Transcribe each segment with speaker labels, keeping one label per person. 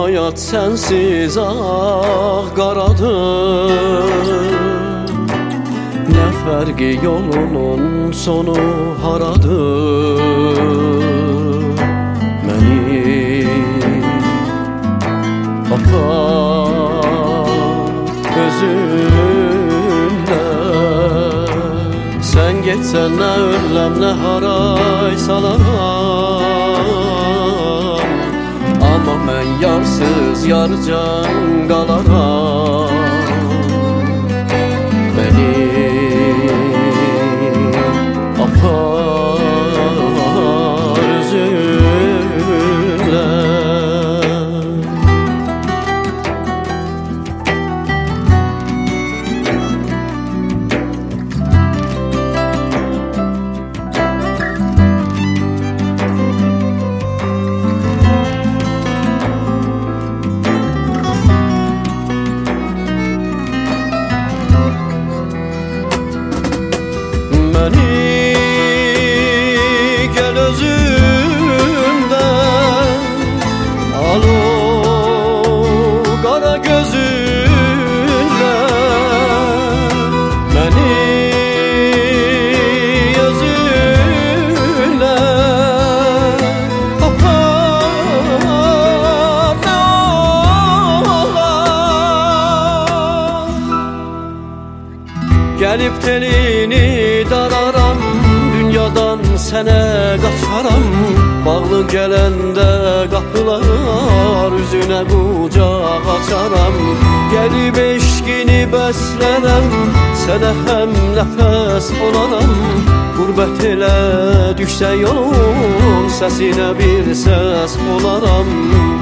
Speaker 1: hayat sensiz ah qaradır. Ne fərqi yolunun sonu haradır? Məni apar özünlə. Sən getsən nə öləm nə haray salaram, amma mən yarsız yarcan qalaram. Beni apar özünlə. Gel özümden al o kara gözünle. Beni özünle apar ne olar. Gelip telini dararam, dünyadan sənə qaçaram. Bağlı gələndə qapılar, üzünə qucaq açaram. Gəlib eşqini bəslənəm, sənə həm nəfəs olaram. Qurbət elə düşsə yolun, səsinə bir səs olaram.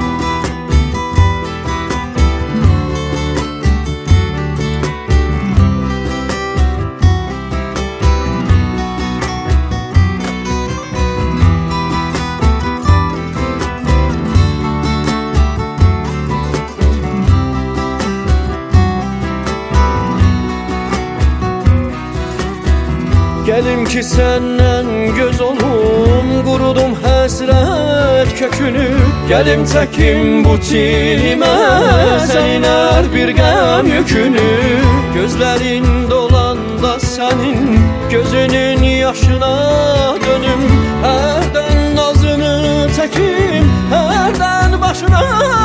Speaker 1: Gelim ki səndən göz olum, qurudum həsrət kökünü. Gelim çəkim bu çilimə, sənin hər bir qəm yükünü. Gözlərin dolanda sənin gözünün yaşına dönüm. Hərdən nazını çəkim, hərdən başına